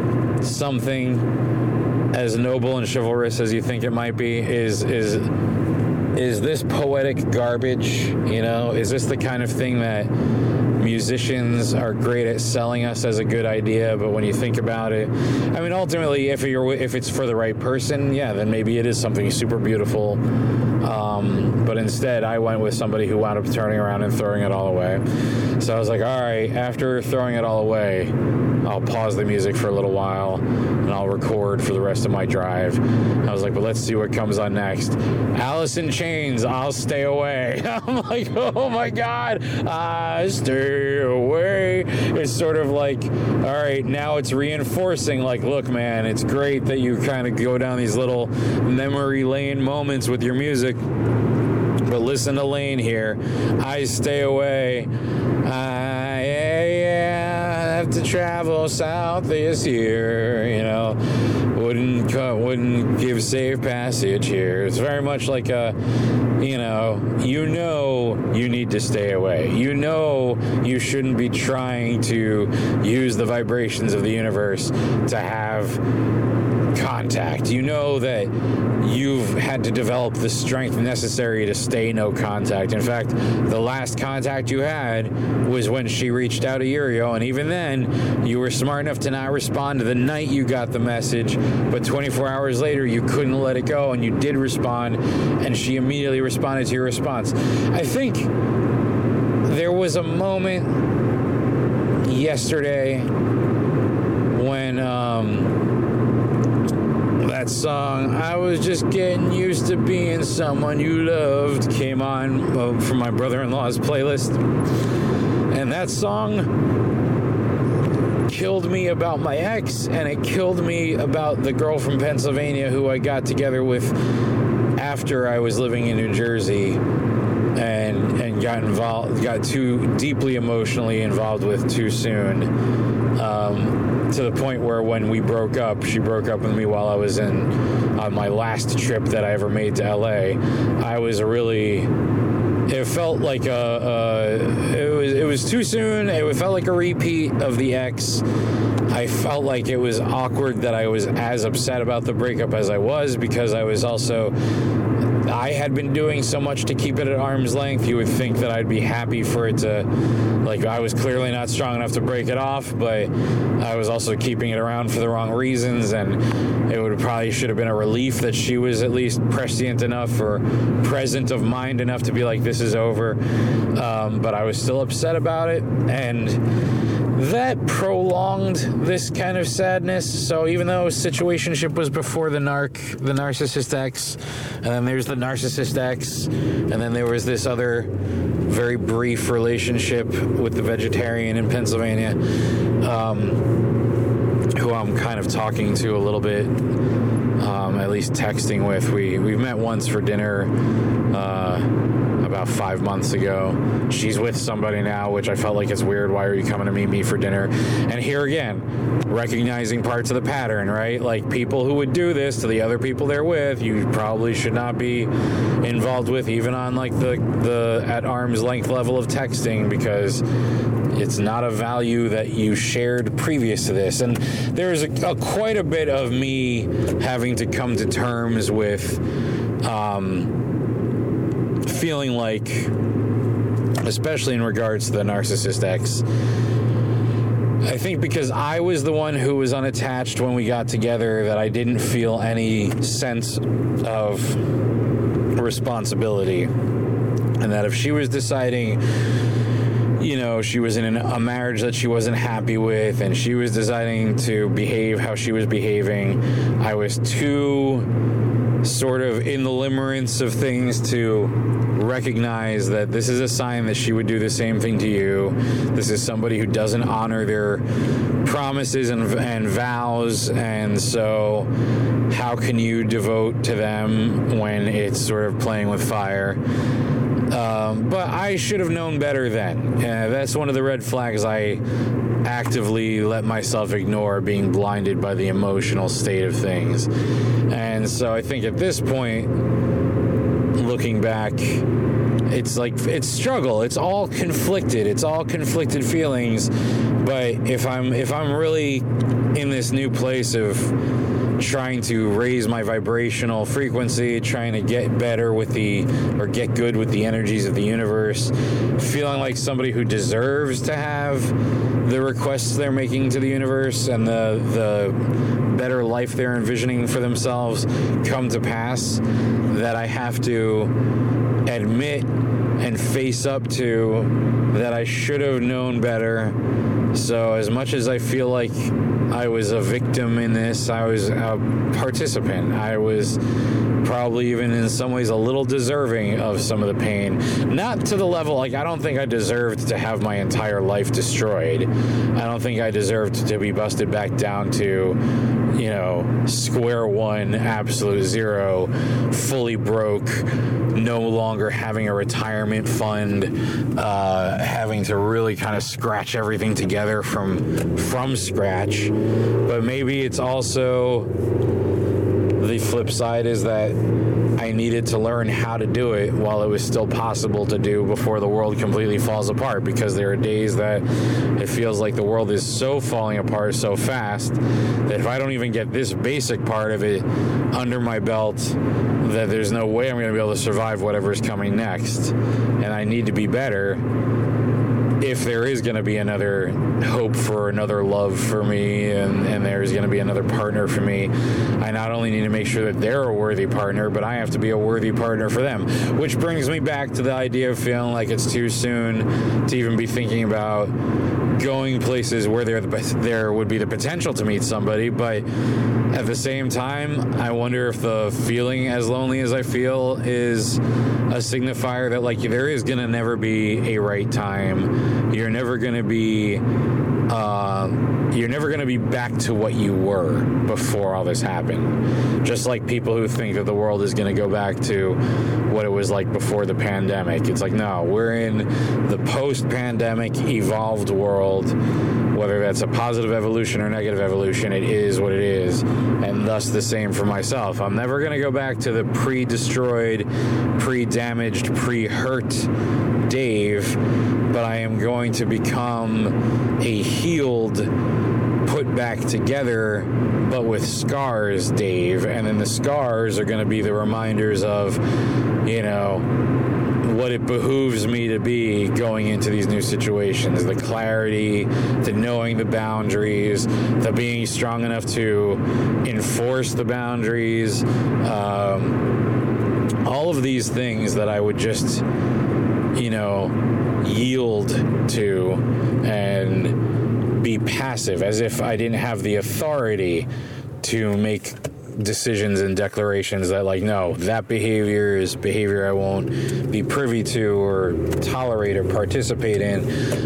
something as noble and chivalrous as you think it might be? Is this poetic garbage? You know, is this the kind of thing that musicians are great at selling us as a good idea, but when you think about it, I mean, ultimately, if it's for the right person, yeah, then maybe it is something super beautiful. But instead, I went with somebody who wound up turning around and throwing it all away. So I was like, all right, after throwing it all away, I'll pause the music for a little while and I'll record for the rest of my drive. I was like, but let's see what comes on next. Alice in Chains, I'll Stay Away. I'm like, oh my God, I stay away. It's sort of like, all right, now it's reinforcing, like, look, man, it's great that you kind of go down these little memory lane moments with your music, but listen to Lane here. I stay away. I have to travel south this year, you know, wouldn't give safe passage here. It's very much like a, you need to stay away. You know you shouldn't be trying to use the vibrations of the universe to have contact. You know that you've had to develop the strength necessary to stay no contact. In fact, the last contact you had was when she reached out a year ago, and even then, you were smart enough to not respond to the night you got the message, but 24 hours later, you couldn't let it go, and you did respond, and she immediately responded to your response. I think there was a moment yesterday when that that song, I Was Just Getting Used to Being Someone You Loved, came on from my brother-in-law's playlist. And that song killed me about my ex, and it killed me about the girl from Pennsylvania who I got together with after I was living in New Jersey and got too deeply emotionally involved with too soon. To the point where when we broke up, she broke up with me while I was on my last trip that I ever made to LA. It felt like it was too soon. It felt like a repeat of the ex. I felt like it was awkward that I was as upset about the breakup as I was, because I had been doing so much to keep it at arm's length. You would think that I'd be happy for it to, like, I was clearly not strong enough to break it off, but I was also keeping it around for the wrong reasons, and it should have been a relief that she was at least prescient enough or present of mind enough to be like, this is over. But I was still upset about it, and that prolonged this kind of sadness. So even though situationship was before the narcissist ex, and then there's the narcissist ex, and then there was this other very brief relationship with the vegetarian in Pennsylvania, who I'm kind of talking to a little bit, at least texting with. We've met once for dinner about 5 months ago. She's with somebody now, which I felt like it's weird. Why are you coming to meet me for dinner? And here again, recognizing parts of the pattern, right? Like, people who would do this to the other people they're with, you probably should not be involved with, even on like the at arm's length level of texting, because it's not a value that you shared previous to this. And there's quite a bit of me having to come to terms with feeling like, especially in regards to the narcissist ex, I think because I was the one who was unattached when we got together, that I didn't feel any sense of responsibility. And that if she was deciding, she was in a marriage that she wasn't happy with, and she was deciding to behave how she was behaving, I was too sort of in the limerence of things to recognize that this is a sign that she would do the same thing to you. This is somebody who doesn't honor their promises and vows, and so how can you devote to them when it's sort of playing with fire? But I should have known better then. That's one of the red flags I actively let myself ignore, being blinded by the emotional state of things. And so I think at this point, looking back, it's struggle. It's all conflicted. It's all conflicted feelings. But if I'm really in this new place of trying to raise my vibrational frequency, trying to get better get good with the energies of the universe, feeling like somebody who deserves to have the requests they're making to the universe and the better life they're envisioning for themselves come to pass, that I have to admit and face up to that I should have known better. So as much as I feel like I was a victim in this, I was a participant. I was probably even in some ways a little deserving of some of the pain. Not to the level, I don't think I deserved to have my entire life destroyed. I don't think I deserved to be busted back down to, square one, absolute zero, fully broke, no longer having a retirement fund, having to really kind of scratch everything together from scratch. But maybe it's also the flip side is that I needed to learn how to do it while it was still possible to do before the world completely falls apart, because there are days that it feels like the world is so falling apart so fast that if I don't even get this basic part of it under my belt, that there's no way I'm going to be able to survive whatever is coming next. And I need to be better if there is going to be another hope for another love for me, and there's going to be another partner for me, I not only need to make sure that they're a worthy partner, but I have to be a worthy partner for them. Which brings me back to the idea of feeling like it's too soon to even be thinking about going places where there would be the potential to meet somebody. But at the same time, I wonder if the feeling as lonely as I feel is a signifier that, like, there is going to never be a right time. You're never going to be back to what you were before all this happened. Just like people who think that the world is going to go back to what it was like before the pandemic. It's like, no, we're in the post-pandemic evolved world. Whether that's a positive evolution or negative evolution, it is what it is. And thus the same for myself. I'm never going to go back to the pre-destroyed, pre-damaged, pre-hurt Dave, but I am going to become a healed, put back together, but with scars Dave. And then the scars are going to be the reminders of, you know, what it behooves me to be going into these new situations. The clarity, the knowing the boundaries, the being strong enough to enforce the boundaries, all of these things that I would just, you know, yield to and be passive, as if I didn't have the authority to make decisions and declarations that, like, no, that behavior is behavior I won't be privy to or tolerate or participate in.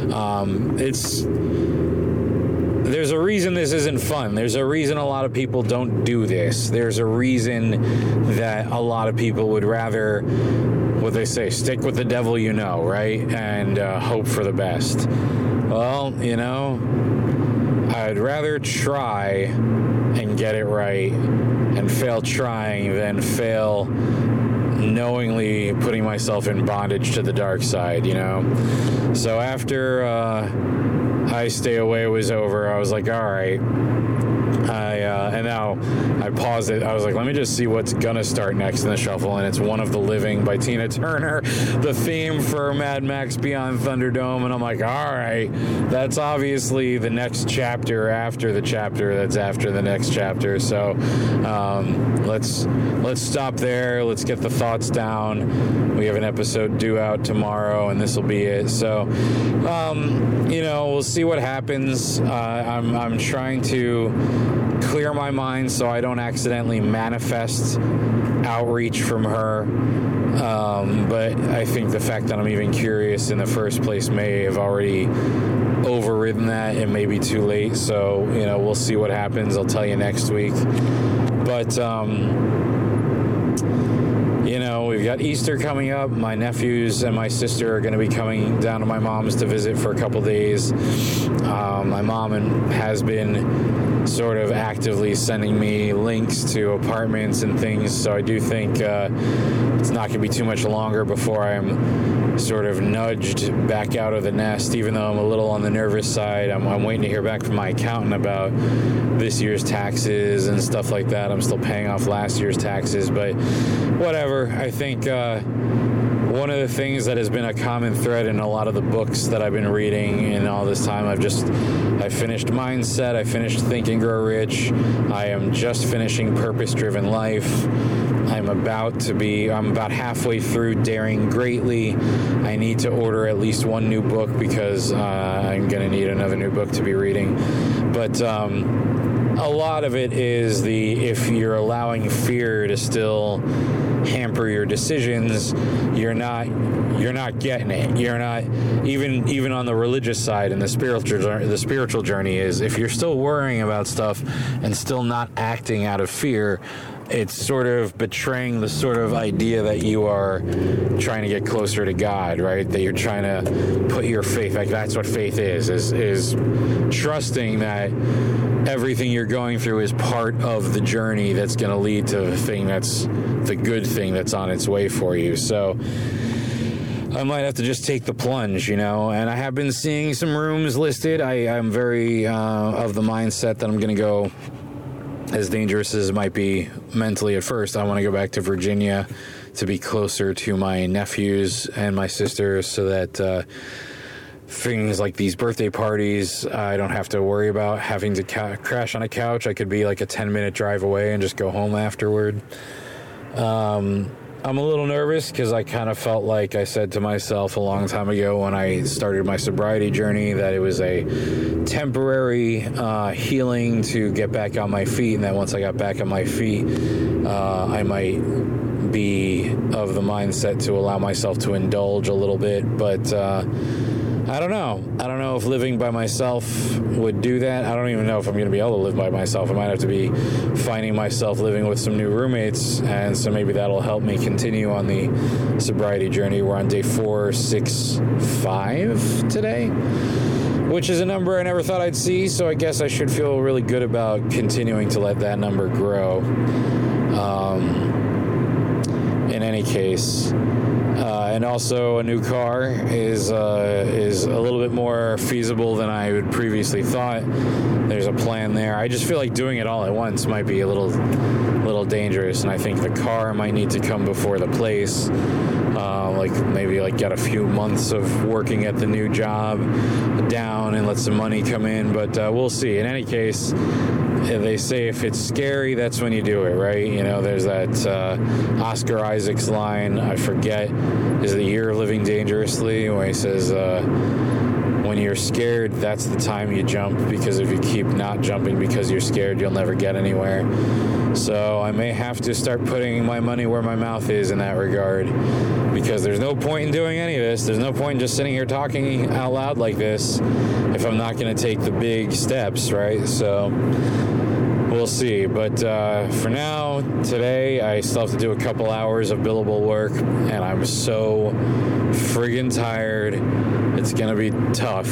There's a reason this isn't fun. There's a reason a lot of people don't do this. There's a reason that a lot of people would rather, what they say, stick with the devil you know, right? And hope for the best. Well, you know, I'd rather try and get it right and fail trying than fail knowingly putting myself in bondage to the dark side, you know? So after I Stay Away was over, I was like, all right. And now I paused it. I was like, let me just see what's gonna start next in the shuffle, and it's One of the Living by Tina Turner, the theme for Mad Max Beyond Thunderdome. And I'm like, all right, that's obviously the next chapter after the chapter that's after the next chapter. So let's stop there. Let's get the thoughts down. We have an episode due out tomorrow, and this will be it. So you know, we'll see what happens. I'm trying to clear my mind so I don't accidentally manifest outreach from her. But I think the fact that I'm even curious in the first place may have already overridden that. It may be too late. So, you know, we'll see what happens. I'll tell you next week. But, you know, we've got Easter coming up. My nephews and my sister are going to be coming down to my mom's to visit for a couple days. My mom has been sort of actively sending me links to apartments and things, so I do think it's not going to be too much longer before I'm sort of nudged back out of the nest, even though I'm a little on the nervous side. I'm waiting to hear back from my accountant about this year's taxes and stuff like that. I'm still paying off last year's taxes, but whatever. I think one of the things that has been a common thread in a lot of the books that I've been reading in all this time, I finished Mindset, I finished Think and Grow Rich, I am just finishing Purpose Driven Life, I'm about halfway through Daring Greatly. I need to order at least one new book because I'm going to need another new book to be reading. But a lot of it is if you're allowing fear to still hamper your decisions, you're not getting it. You're not even on the religious side and the spiritual journey is, if you're still worrying about stuff and still not acting out of fear, it's sort of betraying the sort of idea that you are trying to get closer to God, right? That you're trying to put your faith, like that's what faith is trusting that everything you're going through is part of the journey that's going to lead to the thing that's the good thing that's on its way for you. So I might have to just take the plunge, you know, and I have been seeing some rooms listed. I'm very of the mindset that I'm going to go, as dangerous as it might be mentally at first, I want to go back to Virginia to be closer to my nephews and my sisters so that things like these birthday parties, I don't have to worry about having to crash on a couch. I could be like a 10-minute drive away and just go home afterward. I'm a little nervous because I kind of felt like I said to myself a long time ago when I started my sobriety journey that it was a temporary healing to get back on my feet, and that once I got back on my feet, I might be of the mindset to allow myself to indulge a little bit, but I don't know. I don't know if living by myself would do that. I don't even know if I'm going to be able to live by myself. I might have to be finding myself living with some new roommates, and so maybe that'll help me continue on the sobriety journey. We're on day 465 today, which is a number I never thought I'd see, so I guess I should feel really good about continuing to let that number grow. In any case, and also a new car is a little bit more feasible than I would previously thought. There's a plan there. I just feel like doing it all at once might be a little dangerous, and I think the car might need to come before the place. Maybe get a few months of working at the new job down and let some money come in, but we'll see. In any case, they say if it's scary, that's when you do it, right? You know, there's that Oscar Isaac's line, I forget, is The Year of Living Dangerously, where he says, when you're scared, that's the time you jump, because if you keep not jumping because you're scared, you'll never get anywhere. So I may have to start putting my money where my mouth is in that regard, because there's no point in doing any of this. There's no point in just sitting here talking out loud like this if I'm not going to take the big steps, right? So we'll see. But for now, today, I still have to do a couple hours of billable work, and I'm so friggin' tired. It's going to be tough.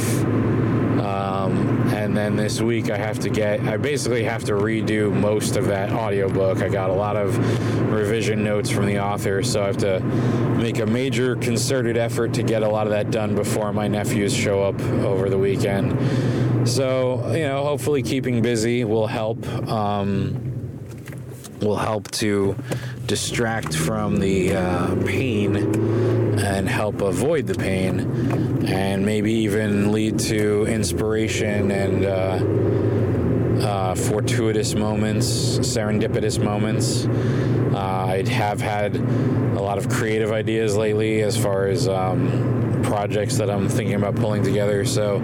And then this week I basically have to redo most of that audiobook. I got a lot of revision notes from the author, so I have to make a major concerted effort to get a lot of that done before my nephews show up over the weekend. So, hopefully keeping busy will help. Will help to distract from the pain and help avoid the pain, and maybe even lead to inspiration and fortuitous moments, serendipitous moments. I have had a lot of creative ideas lately as far as projects that I'm thinking about pulling together, so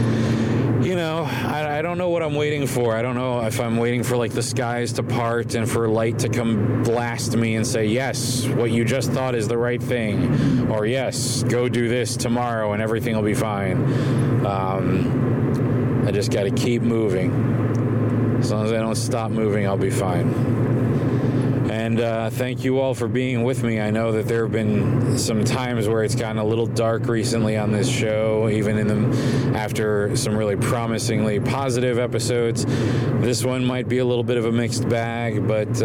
I don't know what I'm waiting for. I don't know if I'm waiting for the skies to part and for light to come blast me and say, yes, what you just thought is the right thing, or yes, go do this tomorrow and everything will be fine. I just got to keep moving. As long as I don't stop moving, I'll be fine. And thank you all for being with me. I know that there have been some times where it's gotten a little dark recently on this show, even after some really promisingly positive episodes. This one might be a little bit of a mixed bag, but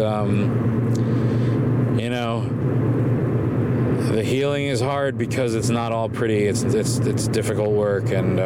the healing is hard because it's not all pretty. It's difficult work, and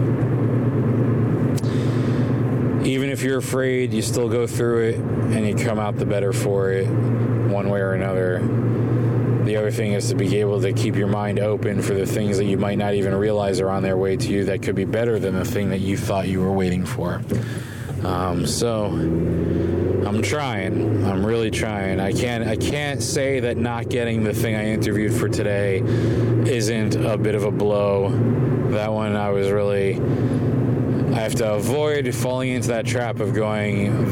even if you're afraid, you still go through it, and you come out the better for it, one way or another. The other thing is to be able to keep your mind open for the things that you might not even realize are on their way to you that could be better than the thing that you thought you were waiting for. So I'm trying. I'm really trying. I can't say that not getting the thing I interviewed for today isn't a bit of a blow. That one I have to avoid falling into that trap of going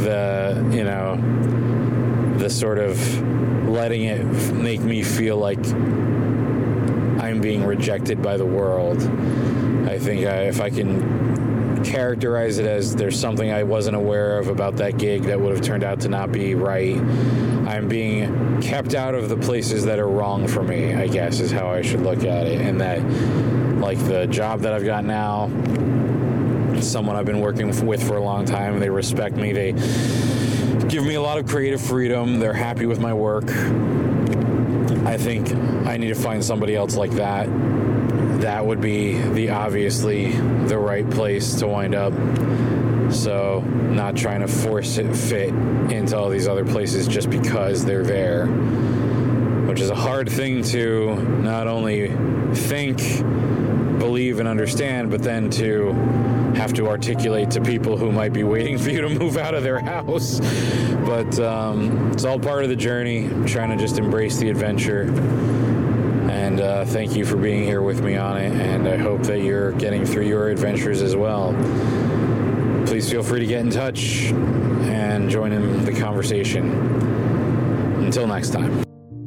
the sort of letting it make me feel like I'm being rejected by the world. I think if I can characterize it as there's something I wasn't aware of about that gig that would have turned out to not be right, I'm being kept out of the places that are wrong for me, I guess, is how I should look at it. And that, the job that I've got now, someone I've been working with for a long time, they respect me, they give me a lot of creative freedom, they're happy with my work. I think I need to find somebody else like that. That would be obviously the right place to wind up. So not trying to force it fit into all these other places just because they're there, which is a hard thing to not only think believe and understand, but then to have to articulate to people who might be waiting for you to move out of their house. But it's all part of the journey. I'm trying to just embrace the adventure. And thank you for being here with me on it. And I hope that you're getting through your adventures as well. Please feel free to get in touch and join in the conversation. Until next time.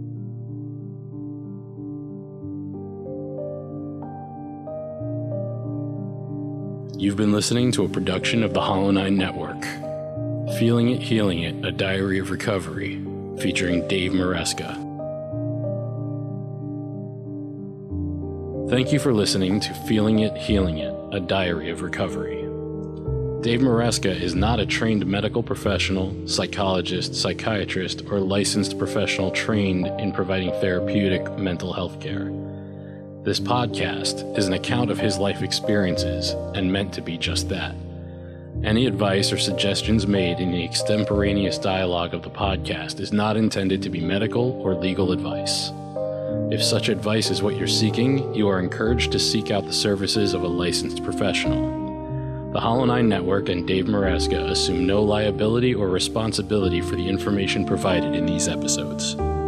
You've been listening to a production of the Hollow 9 Network. Feeling It, Healing It, A Diary of Recovery, featuring Dave Maresca. Thank you for listening to Feeling It, Healing It, A Diary of Recovery. Dave Maresca is not a trained medical professional, psychologist, psychiatrist, or licensed professional trained in providing therapeutic mental health care. This podcast is an account of his life experiences and meant to be just that. Any advice or suggestions made in the extemporaneous dialogue of the podcast is not intended to be medical or legal advice. If such advice is what you're seeking, you are encouraged to seek out the services of a licensed professional. The Hollow 9 Network and Dave Maresca assume no liability or responsibility for the information provided in these episodes.